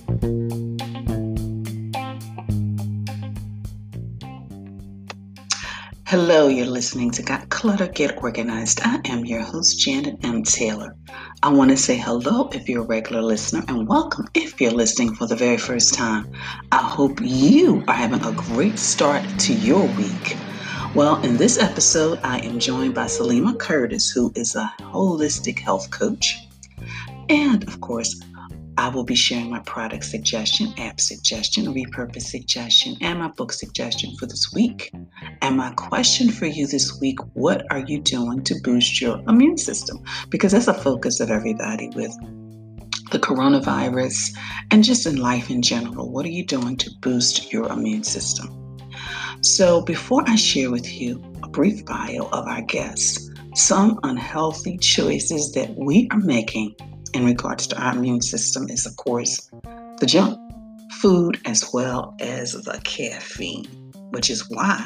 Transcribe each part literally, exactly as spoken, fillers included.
Hello, you're listening to Got Clutter, Get Organized. I am your host, Janet M. Taylor. I want to say hello if you're a regular listener and welcome if you're listening for the very first time. I hope you are having a great start to your week. Well, in this episode, I am joined by Salima Curtis, who is a holistic health coach. And of course, I will be sharing my product suggestion, app suggestion, repurpose suggestion, and my book suggestion for this week. And my question for you this week, what are you doing to boost your immune system? Because that's a focus of everybody with the coronavirus and just in life in general. What are you doing to boost your immune system? So before I share with you a brief bio of our guests, some unhealthy choices that we are making in regards to our immune system is, of course, the junk food as well as the caffeine, which is why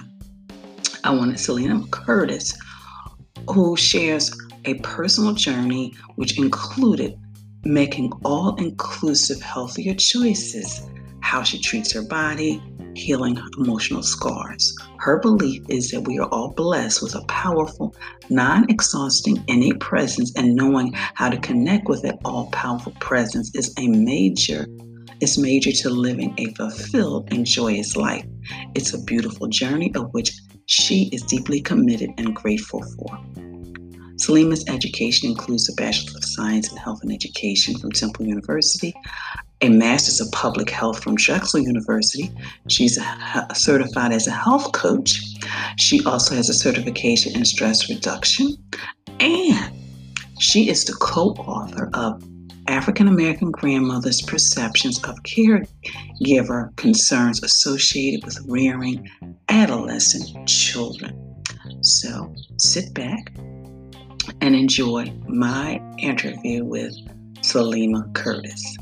I wanted Salima Curtis, who shares a personal journey which included making all-inclusive healthier choices, how she treats her body, healing emotional scars. Her belief is that we are all blessed with a powerful, non-exhausting innate presence, and knowing how to connect with that all-powerful presence is a major is major to living a fulfilled and joyous life. It's a beautiful journey of which she is deeply committed and grateful for. Salima's education includes a Bachelor of Science in Health and Education from Temple University, a Master's of Public Health from Drexel University. She's a, a certified as a health coach. She also has a certification in stress reduction, and she is the co-author of African American Grandmothers' Perceptions of Caregiver Concerns Associated with Rearing Adolescent Children. So sit back and enjoy my interview with Salima Curtis.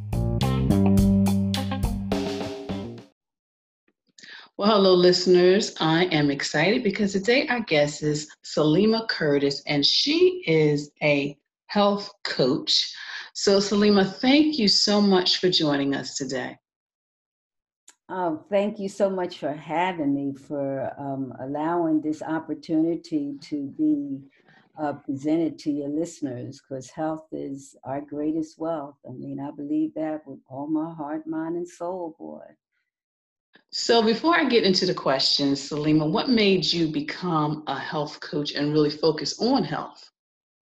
Well, hello, listeners. I am excited because today our guest is Salima Curtis, and she is a health coach. So, Salima, thank you so much for joining us today. Oh, thank you so much for having me, for um, allowing this opportunity to be uh, presented to your listeners, because health is our greatest wealth. I mean, I believe that with all my heart, mind, and soul, boy. So before I get into the questions, Salima, what made you become a health coach and really focus on health?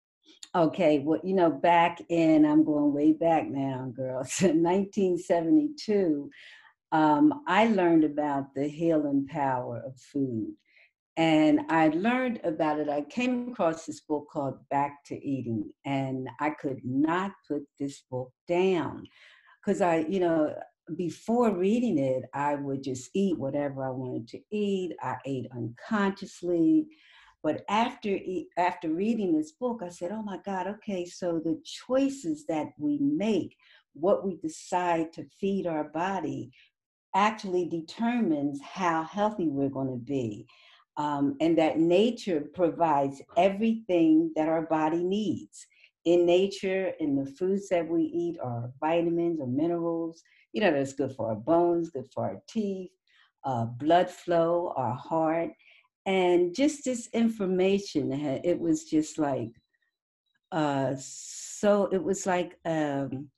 Okay, well, you know, back in, I'm going way back now, girls, in nineteen seventy-two, um, I learned about the healing power of food. And I learned about it. I came across this book called Back to Eating, and I could not put this book down because I, you know, before reading it, I would just eat whatever I wanted to eat. I ate unconsciously. But after after reading this book, I said, oh my God, okay, so the choices that we make, what we decide to feed our body, actually determines how healthy we're going to be. Um, and that nature provides everything that our body needs. In nature, in the foods that we eat are vitamins or minerals, you know, that's good for our bones, good for our teeth, uh, blood flow, our heart. And just this information, it was just like, uh, so it was like, um,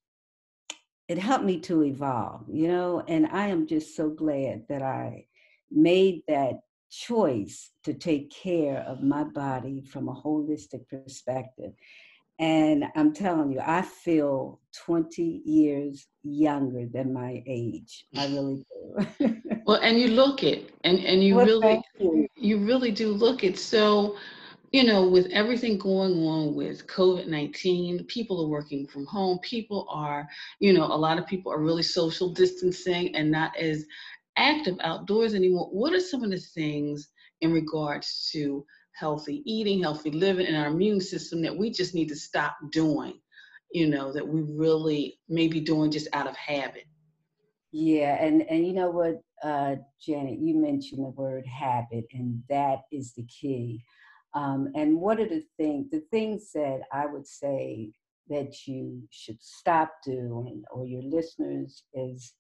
it helped me to evolve, you know, and I am just so glad that I made that choice to take care of my body from a holistic perspective. And I'm telling you, I feel twenty years younger than my age. I really do. Well, and you look it, and, and you Well, really, thank you. you really do look it. So, you know, with everything going on with COVID nineteen, people are working from home. People are, you know, a lot of people are really social distancing and not as active outdoors anymore. What are some of the things in regards to healthy eating, healthy living, and our immune system that we just need to stop doing, you know, that we really may be doing just out of habit? Yeah, and and you know what, uh, Janet, you mentioned the word habit, and that is the key. Um, and what are the things, the things that I would say that you should stop doing, or your listeners, is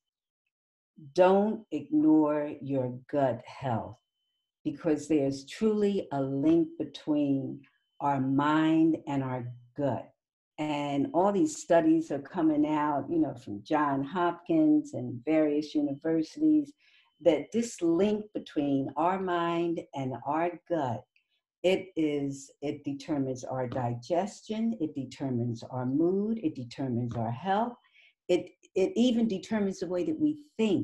don't ignore your gut health, because there's truly a link between our mind and our gut. And all these studies are coming out, you know, from John Hopkins and various universities, that this link between our mind and our gut, it is, it determines our digestion, it determines our mood, it determines our health, it it even determines the way that we think.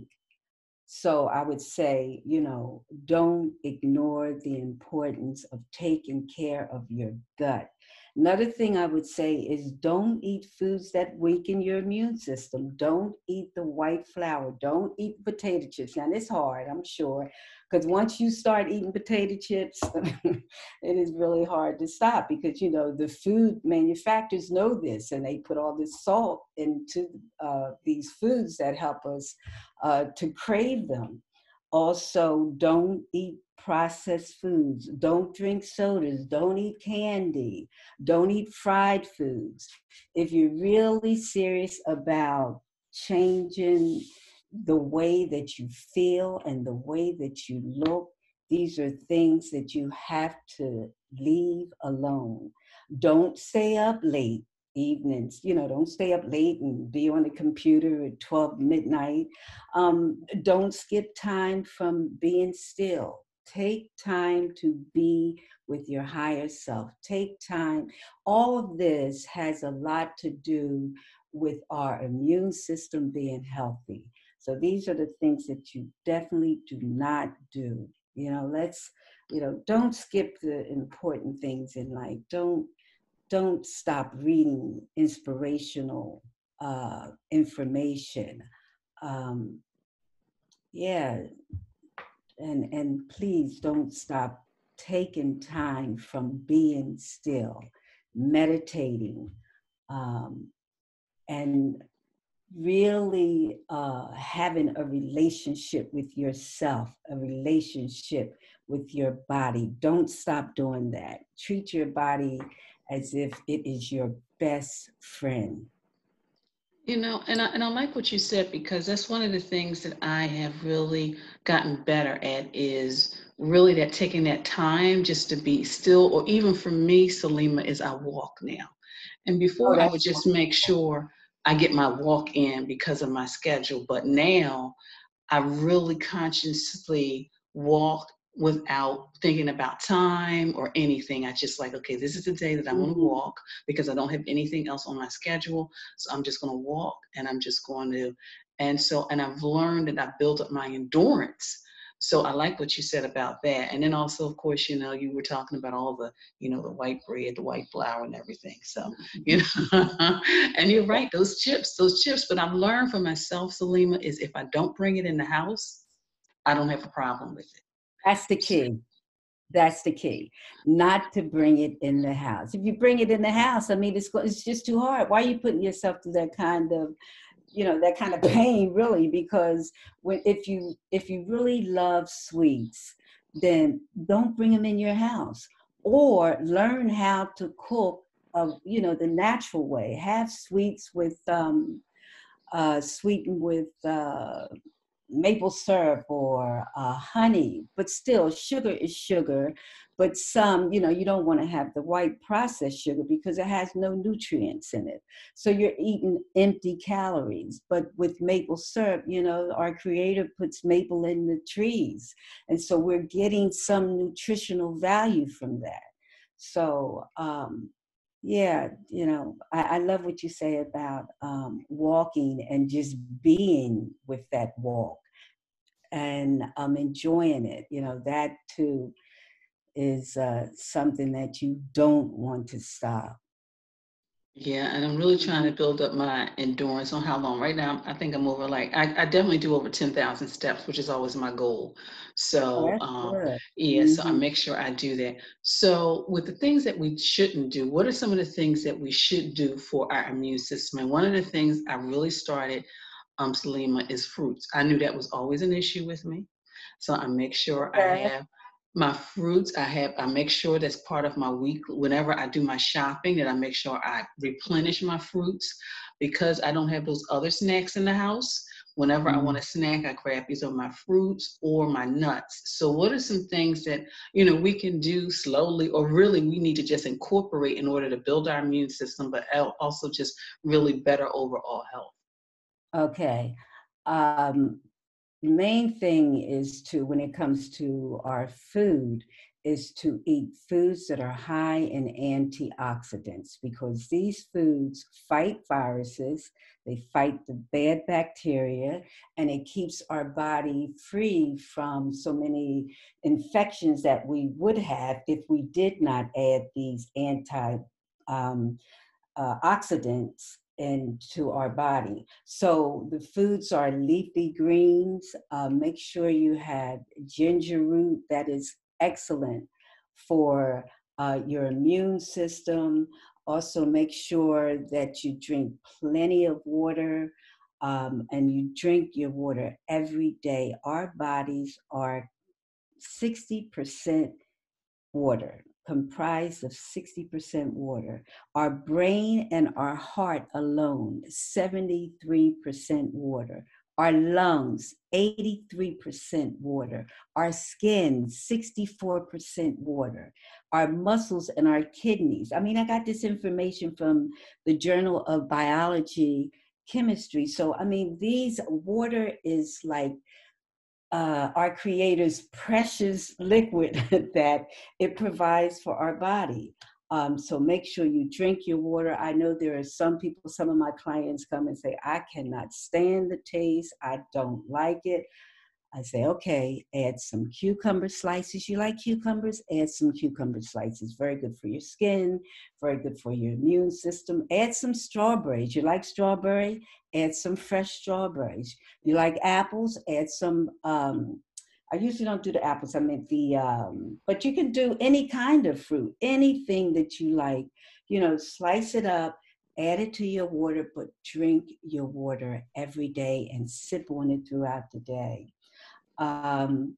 So I would say, you know, don't ignore the importance of taking care of your gut. Another thing I would say is don't eat foods that weaken your immune system. Don't eat the white flour. Don't eat potato chips. Now, it's hard, I'm sure, because once you start eating potato chips, it is really hard to stop, because, you know, the food manufacturers know this, and they put all this salt into uh, these foods that help us uh, to crave them. Also, don't eat processed foods. Don't drink sodas. Don't eat candy. Don't eat fried foods. If you're really serious about changing the way that you feel and the way that you look, these are things that you have to leave alone. Don't stay up late evenings, you know, don't stay up late and be on the computer at twelve midnight. Um, don't skip time from being still. Take time to be with your higher self. Take time. All of this has a lot to do with our immune system being healthy. So these are the things that you definitely do not do. You know, let's, you know, don't skip the important things in life. Don't don't stop reading inspirational uh, information. Um, yeah, and and please don't stop taking time from being still, meditating, um, and really uh, having a relationship with yourself, a relationship with your body. Don't stop doing that. Treat your body as if it is your best friend. You know, and I, and I like what you said, because that's one of the things that I have really gotten better at, is really that taking that time just to be still, or even for me, Salima, is I walk now. And Oh, before I would that's just make sure I get my walk in because of my schedule. But now I really consciously walk without thinking about time or anything. I just like, okay, this is the day that I'm going to mm-hmm. walk, because I don't have anything else on my schedule. So I'm just going to walk, and I'm just going to, and so, and I've learned that I've built up my endurance. So I like what you said about that. And then also, of course, you know, you were talking about all the, you know, the white bread, the white flour and everything. So, you know, and you're right, those chips, those chips. But I've learned for myself, Salima, is if I don't bring it in the house, I don't have a problem with it. That's the key. That's the key. Not to bring it in the house. If you bring it in the house, I mean, it's it's just too hard. Why are you putting yourself through that kind of, you know, that kind of pain, really? Because when if you if you really love sweets, then don't bring them in your house, or learn how to cook of, you know, the natural way. Have sweets with um uh sweetened with uh maple syrup or uh, honey, but still sugar is sugar. But some, you know, you don't want to have the white processed sugar because it has no nutrients in it. So you're eating empty calories. But with maple syrup, you know, our creator puts maple in the trees. And so we're getting some nutritional value from that. So, um, yeah, you know, I, I love what you say about um, walking and just being with that walk and um, enjoying it. You know, that too is uh, something that you don't want to stop. Yeah, and I'm really trying to build up my endurance. On how long? Right now, I think I'm over, like, I, I definitely do over ten thousand steps, which is always my goal. Oh, So, that's um, good. yeah, so I Mm-hmm. make sure I do that. So, with the things that we shouldn't do, what are some of the things that we should do for our immune system? And one of the things I really started, um, Salima, is fruits. I knew that was always an issue with me. So I make sure I Okay. have My fruits, I have, I make sure that's part of my week. Whenever I do my shopping, that I make sure I replenish my fruits because I don't have those other snacks in the house. Whenever I want Mm. a snack, I grab either my fruits or my nuts. So what are some things that, you know, we can do slowly or really we need to just incorporate in order to build our immune system, but also just really better overall health? Okay. Um, the main thing is to, when it comes to our food, is to eat foods that are high in antioxidants because these foods fight viruses, they fight the bad bacteria, and it keeps our body free from so many infections that we would have if we did not add these anti um, uh, oxidants into our body. So the foods are leafy greens. Uh, make sure you have ginger root. That is excellent for uh, your immune system. Also, make sure that you drink plenty of water um, and you drink your water every day. Our bodies are sixty percent water, comprised of sixty percent water. Our brain and our heart alone, seventy-three percent water. Our lungs, eighty-three percent water. Our skin, sixty-four percent water. Our muscles and our kidneys. I mean, I got this information from the Journal of Biology Chemistry. So, I mean, these water is like uh, our Creator's precious liquid that it provides for our body. Um, so make sure you drink your water. I know there are some people, some of my clients come and say, I cannot stand the taste. I don't like it. I say, okay, add some cucumber slices. You like cucumbers? Add some cucumber slices. Very good for your skin, very good for your immune system. Add some strawberries. You like strawberry? Add some fresh strawberries. You like apples? Add some, um, I usually don't do the apples, I meant the, um, but you can do any kind of fruit, anything that you like. You know, slice it up, add it to your water, but drink your water every day and sip on it throughout the day. Um,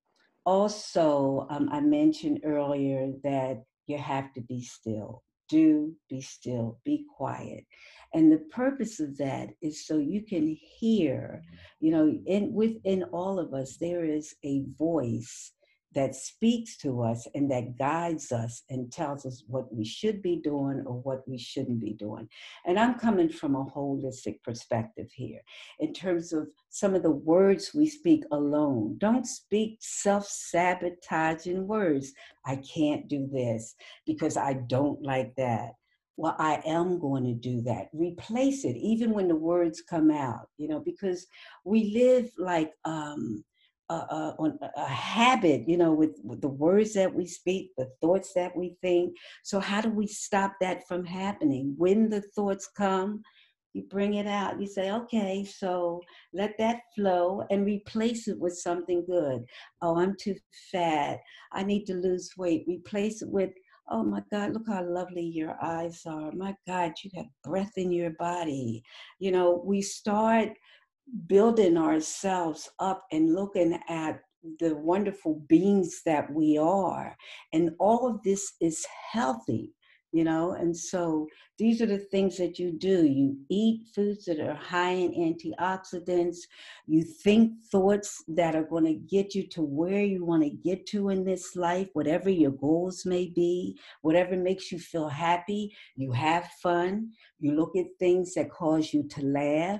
also, um, I mentioned earlier that you have to be still. Do be still, be quiet. And the purpose of that is so you can hear, you know, in within all of us, there is a voice that speaks to us and that guides us and tells us what we should be doing or what we shouldn't be doing. And I'm coming from a holistic perspective here in terms of some of the words we speak alone. Don't speak self-sabotaging words. I can't do this because I don't like that. Well, I am going to do that. Replace it, even when the words come out, you know, because we live like um, uh, uh, on a, a habit, you know, with, with the words that we speak, the thoughts that we think. So how do we stop that from happening? When the thoughts come, you bring it out. You say, okay, so let that flow and replace it with something good. Oh, I'm too fat. I need to lose weight. Replace it with, oh my God, look how lovely your eyes are. My God, you have breath in your body. You know, we start building ourselves up and looking at the wonderful beings that we are. And all of this is healthy, you know? And so these are the things that you do. You eat foods that are high in antioxidants. You think thoughts that are going to get you to where you want to get to in this life, whatever your goals may be, whatever makes you feel happy. You have fun. You look at things that cause you to laugh.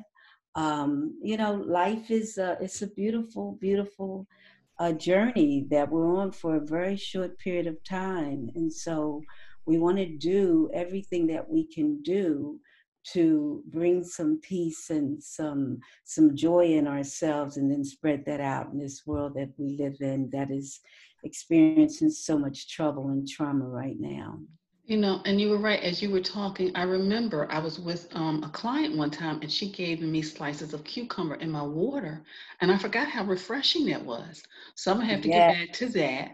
Um, you know, life is a, it's a beautiful, beautiful uh, journey that we're on for a very short period of time. And so we want to do everything that we can do to bring some peace and some some joy in ourselves and then spread that out in this world that we live in that is experiencing so much trouble and trauma right now. You know, and you were right. As you were talking, I remember I was with um, a client one time and she gave me slices of cucumber in my water. And I forgot how refreshing that was. So I'm gonna have to get Yeah. back to that.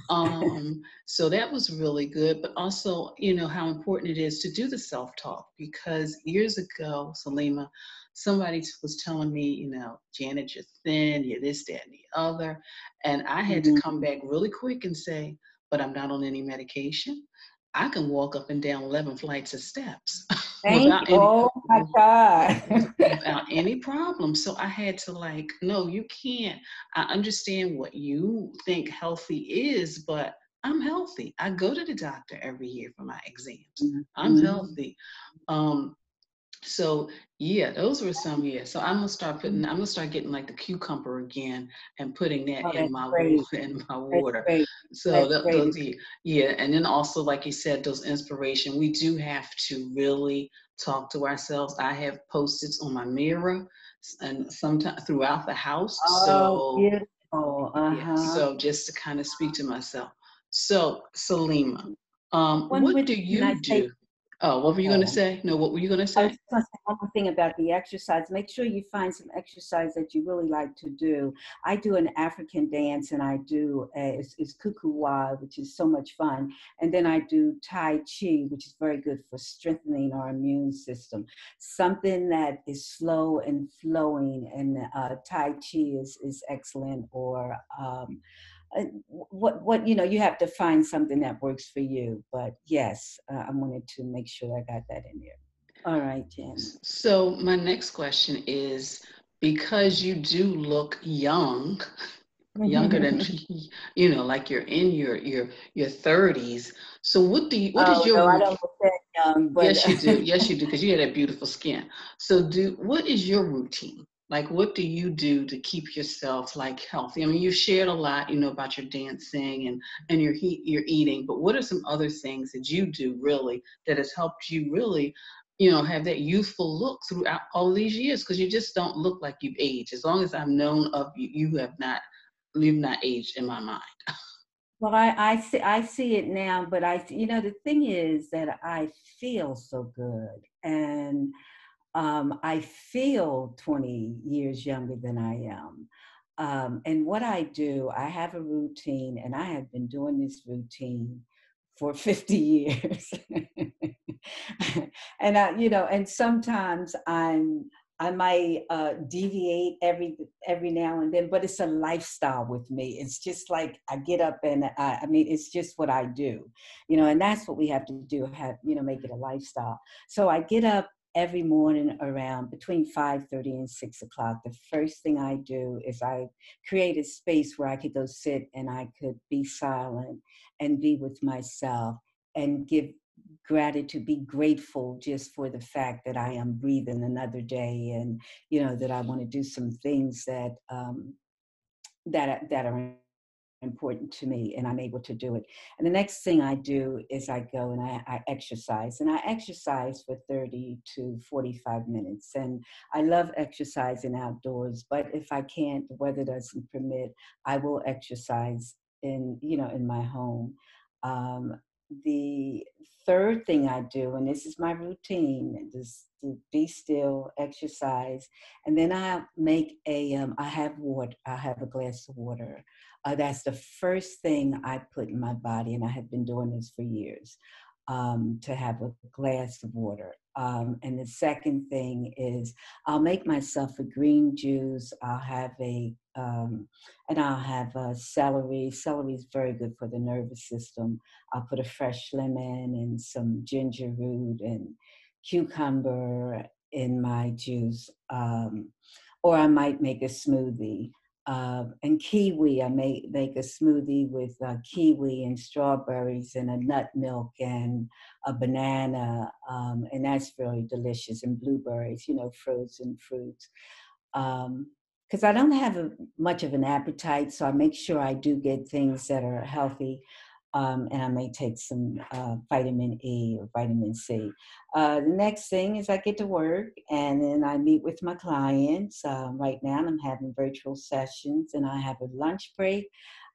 Um, so that was really good. But also, you know, how important it is to do the self-talk because years ago, Salima, somebody was telling me, you know, Janet, you're thin, you're this, that, and the other. And I had to come Mhm. back really quick and say, but I'm not on any medication. I can walk up and down eleven flights of steps Thank you. without any Oh my God. without any problem. So I had to like, no, you can't. I understand what you think healthy is, but I'm healthy. I go to the doctor every year for my exams. I'm Mhm. healthy. Um, so yeah, those were some, yeah. So I'm gonna start putting, I'm gonna start getting like the cucumber again and putting Oh, that in that's my great. water, in my That's water. great. So That's th- great. those, yeah, yeah. And then also, like you said, those inspiration. We do have to really talk to ourselves. I have post-its on my mirror and sometimes throughout the house. Oh, So beautiful. yeah, Uh-huh. so just to kind of speak to myself. So Salima, um, One what with, do can I you say, do? Oh, what were you gonna okay. say? No, what were you gonna I was say? just going to say one more thing about the exercise. Make sure you find some exercise that you really like to do. I do an African dance and I do, a, it's, it's Kukuwa, which is so much fun. And then I do Tai Chi, which is very good for strengthening our immune system. Something that is slow and flowing, and uh, Tai Chi is, is excellent. Or um, uh, what what you know, you have to find something that works for you. But yes, uh, I wanted to make sure I got that in there. All right, Jen. So my next question is because you do look young, younger than you know, like you're in your your your thirties. So what do you what is Oh your no, I routine? don't look that young, but Yes, you do. Yes, you do, because you have that beautiful skin. So do what is your routine? Like what do you do to keep yourself like healthy? I mean, you've shared a lot, you know, about your dancing and and your heat your eating, but what are some other things that you do really that has helped you really, you know, have that youthful look throughout all these years? Because you just don't look like you've aged. As long as I've known of you, you have not you've not aged in my mind. well, I I see I see it now. But I, you know, the thing is that I feel so good, and um, I feel twenty years younger than I am. Um, and what I do, I have a routine, and I have been doing this routine for fifty years. And I, you know, and sometimes I'm I might uh, deviate every every now and then, but it's a lifestyle with me. It's just like I get up and I, I mean, it's just what I do, you know, and that's what we have to do. Have, you know, make it a lifestyle. So I get up every morning around between five thirty and six o'clock. The first thing I do is I create a space where I could go sit and I could be silent and be with myself and give gratitude, be grateful just for the fact that I am breathing another day, and you know that I want to do some things that um, that that are important to me, and I'm able to do it. And the next thing I do is I go and I, I exercise, and I exercise for thirty to forty-five minutes. And I love exercising outdoors, but if I can't, the weather doesn't permit, I will exercise in, you know, in my home. Um, the third thing I do, and this is my routine, is to be still, exercise, and then I make a, um, I have water, I have a glass of water. Uh, that's the first thing I put in my body, and I have been doing this for years, um, to have a glass of water. Um, and the second thing is I'll make myself a green juice. I'll have a, um, and I'll have a celery. Celery is very good for the nervous system. I'll put a fresh lemon and some ginger root and cucumber in my juice. Um, or I might make a smoothie. Uh, and kiwi, I may make a smoothie with uh, kiwi and strawberries and a nut milk and a banana, um, and that's really delicious. And blueberries, you know, frozen fruits. Um, because I don't have a, much of an appetite, so I make sure I do get things that are healthy. Um, and I may take some uh, vitamin E or vitamin C. Uh, the next thing is I get to work, and then I meet with my clients. Um, right now, I'm having virtual sessions, and I have a lunch break.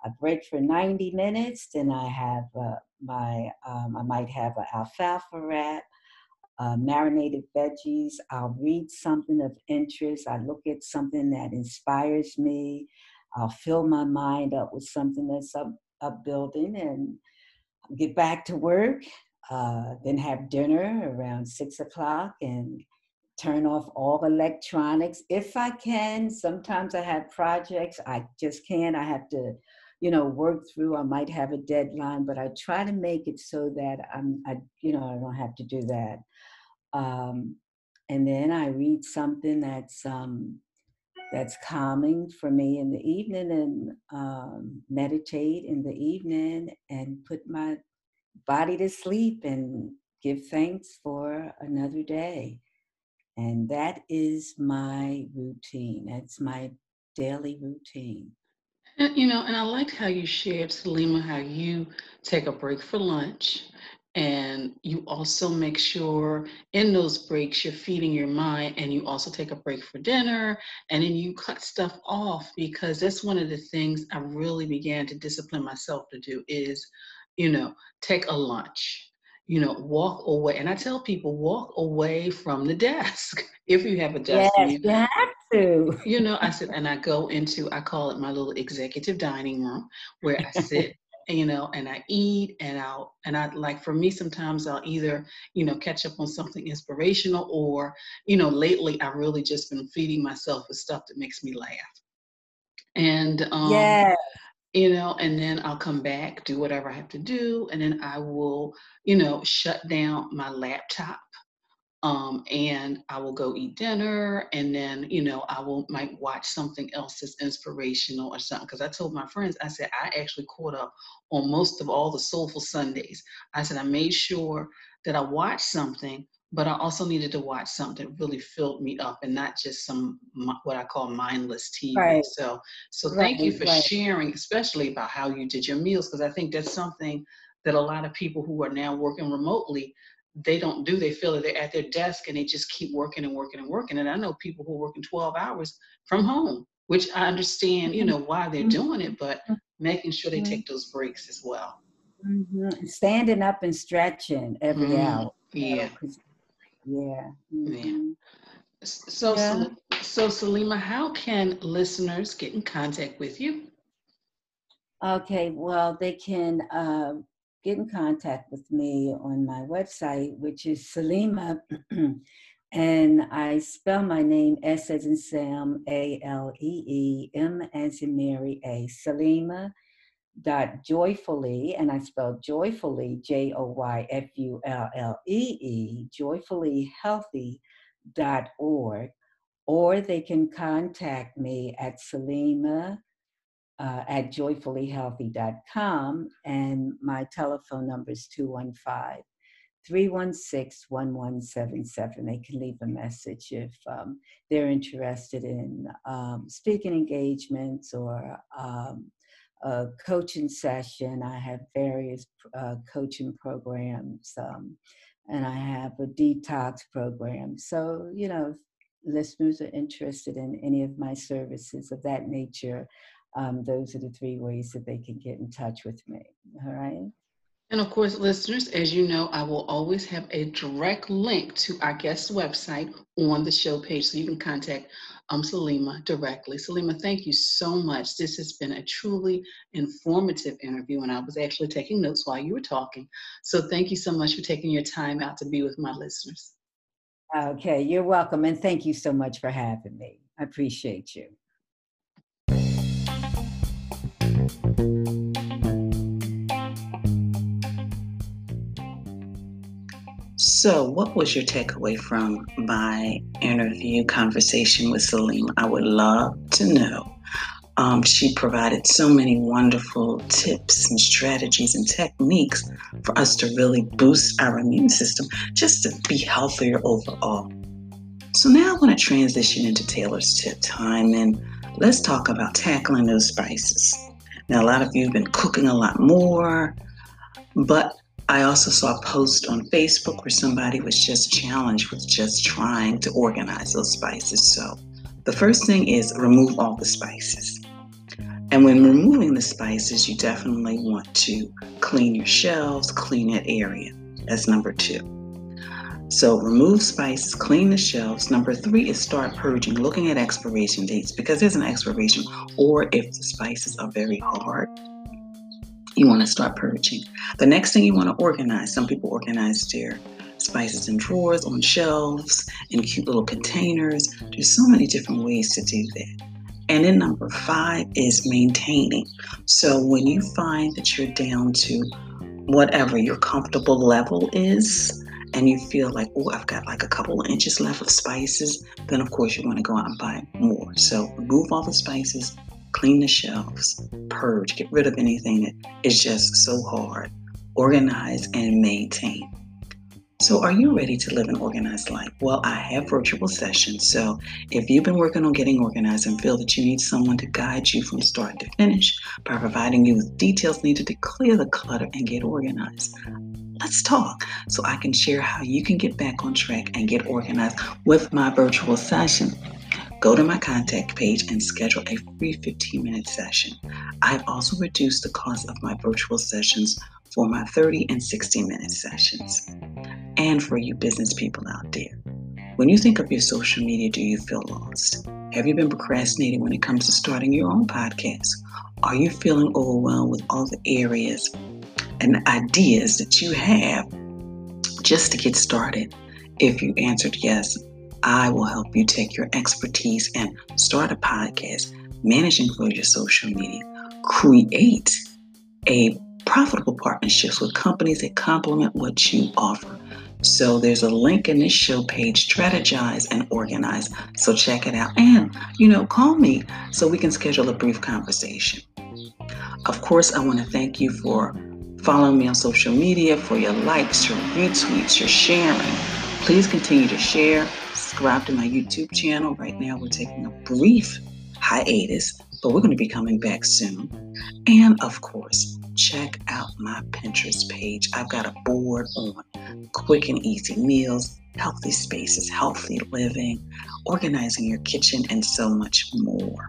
I break for ninety minutes, then I have uh, my, um, I might have an alfalfa wrap, uh, marinated veggies. I'll read something of interest. I look at something that inspires me. I'll fill my mind up with something that's up, upbuilding and get back to work, uh, then have dinner around six o'clock and turn off all electronics if I can. Sometimes I have projects I just can't. I have to, you know, work through. I might have a deadline, but I try to make it so that I'm, I, you know, I don't have to do that. Um, and then I read something that's um, that's calming for me in the evening, and um, meditate in the evening, and put my body to sleep and give thanks for another day. And that is my routine. That's my daily routine. And, you know, and I liked how you shared, Salima, how you take a break for lunch and you also make sure in those breaks you're feeding your mind, and you also take a break for dinner, and then you cut stuff off, because that's one of the things I really began to discipline myself to do is, you know, take a lunch. You know, walk away. And I tell people, walk away from the desk. If you have a desk, Yes, you you have to. you know, I said, and I go into, I call it my little executive dining room where I sit, you know, and I eat, and I'll, and I like, for me, sometimes I'll either, you know, catch up on something inspirational, or, you know, lately I've really just been feeding myself with stuff that makes me laugh. And, um, Yeah. you know, and then I'll come back, do whatever I have to do, and then I will, you know, shut down my laptop, um, and I will go eat dinner, and then, you know, I will might watch something else that's inspirational or something. Because I told my friends, I said, I actually caught up on most of all the Soulful Sundays. I said, I made sure that I watched something, but I also needed to watch something that really filled me up, and not just some what I call mindless T V. Right, So, so thank you right, for right. sharing, especially about how you did your meals, because I think that's something that a lot of people who are now working remotely, they don't do. They feel that they're at their desk and they just keep working and working and working. And I know people who are working twelve hours from home, which I understand, you know, why they're doing it, but making sure they take those breaks as well. Mm-hmm. Standing up and stretching every Mm, hour. You yeah, know, 'cause- yeah. yeah. Mm-hmm. So, Yeah. Sal- so Salima, how can listeners get in contact with you? Okay, well, they can uh, get in contact with me on my website, which is Salima, and I spell my name S as in Sam, A L E E, M as in Mary, A, Salima dot joyfully, and I spell joyfully, J O Y F U L L E E, joyfully healthy dot org, or they can contact me at Salima uh, at joyfully healthy dot com, and my telephone number is two one five, three one six, one one seven seven. They can leave a message if um, they're interested in um, speaking engagements or um, a coaching session. I have various uh, coaching programs, um, and I have a detox program. So, you know, if listeners are interested in any of my services of that nature, um, those are the three ways that they can get in touch with me. All right. And of course, listeners, as you know, I will always have a direct link to our guest website on the show page, so you can contact um, Salima directly. Salima, thank you so much. This has been a truly informative interview, and I was actually taking notes while you were talking. So thank you so much for taking your time out to be with my listeners. Okay, you're welcome. And thank you so much for having me. I appreciate you. So, what was your takeaway from my interview conversation with Salima? I would love to know. Um, she provided so many wonderful tips and strategies and techniques for us to really boost our immune system, just to be healthier overall. So now I want to transition into Taylor's tip time, and let's talk about tackling those spices. Now, a lot of you have been cooking a lot more, but I also saw a post on Facebook where somebody was just challenged with just trying to organize those spices. So the first thing is remove all the spices. And when removing the spices, you definitely want to clean your shelves, clean that area. That's number two. So remove spices, clean the shelves. Number three is start purging, looking at expiration dates because there's an expiration. Or if the spices are very hard, you want to start purging. The next thing you want to organize. Some people organize their spices in drawers, on shelves, in cute little containers. There's so many different ways to do that. And then number five is maintaining. So when you find that you're down to whatever your comfortable level is, and you feel like, oh, I've got like a couple of inches left of spices, then of course you want to go out and buy more. So remove all the spices, clean the shelves, purge, get rid of anything that is just so hard, organize and maintain. So are you ready to live an organized life? Well, I have virtual sessions. So if you've been working on getting organized and feel that you need someone to guide you from start to finish by providing you with details needed to clear the clutter and get organized, let's talk so I can share how you can get back on track and get organized with my virtual session. Go to my contact page and schedule a free fifteen-minute session. I've also reduced the cost of my virtual sessions for my thirty and sixty-minute sessions. And for you business people out there, when you think of your social media, do you feel lost? Have you been procrastinating when it comes to starting your own podcast? Are you feeling overwhelmed with all the areas and ideas that you have just to get started? If you answered yes, I will help you take your expertise and start a podcast, managing for your social media, create a profitable partnerships with companies that complement what you offer. So there's a link in this show page, Strategize and Organize. So check it out. And, you know, call me so we can schedule a brief conversation. Of course, I want to thank you for following me on social media, for your likes, your retweets, your sharing. Please continue to share. Subscribe to my YouTube channel. Right now, we're taking a brief hiatus, but we're going to be coming back soon. And of course, check out my Pinterest page. I've got a board on quick and easy meals, healthy spaces, healthy living, organizing your kitchen, and so much more.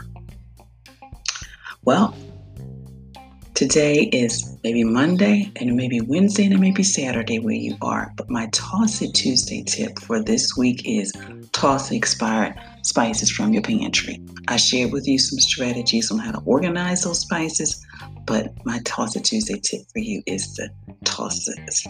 Well, today is maybe Monday, and it may be Wednesday, and it may be Saturday where you are. But my Toss It Tuesday tip for this week is toss the expired spices from your pantry. I shared with you some strategies on how to organize those spices, but my Toss It Tuesday tip for you is to toss it.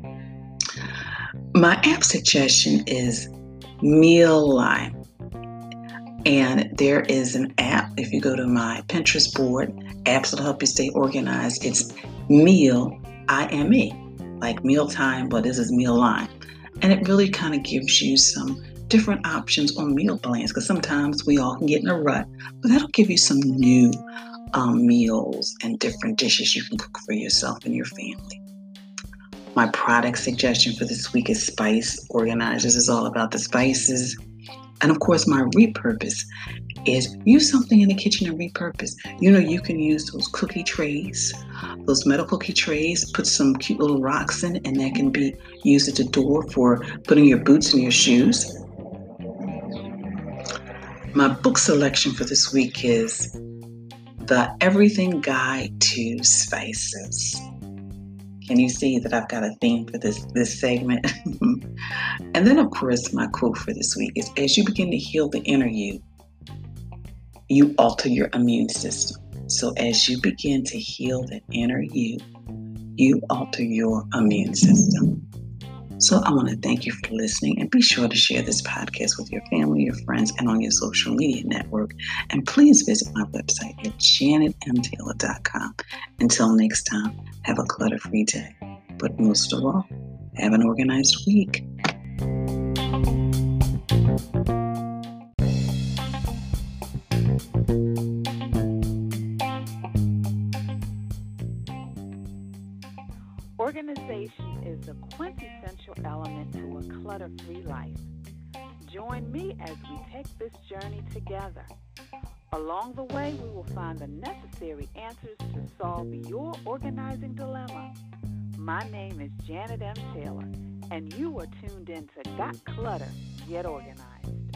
My app suggestion is Mealime. And there is an app, if you go to my Pinterest board, apps that'll help you stay organized. It's Meal, I M E, like mealtime, but this is Mealime. And it really kind of gives you some different options on meal plans, because sometimes we all can get in a rut, but that'll give you some new um, meals and different dishes you can cook for yourself and your family. My product suggestion for this week is Spice Organizer. This is all about the spices. And of course, my repurpose is use something in the kitchen and repurpose. You know, you can use those cookie trays, those metal cookie trays, put some cute little rocks in it, and that can be used at the door for putting your boots and your shoes. My book selection for this week is The Everything Guide to Spices. Can you see that I've got a theme for this, this segment? And then, of course, my quote for this week is, as you begin to heal the inner you, you alter your immune system. So as you begin to heal the inner you, you alter your immune system. So I want to thank you for listening, and be sure to share this podcast with your family, your friends, and on your social media network. And please visit my website at janet m taylor dot com. Until next time, have a clutter-free day. But most of all, have an organized week. Organization is a quintessential element to a clutter-free life. Join me as we take this journey together. Along the way, we will find the necessary answers to solve your organizing dilemma. My name is Janet M. Taylor, and you are tuned in to Got Clutter, Get Organized.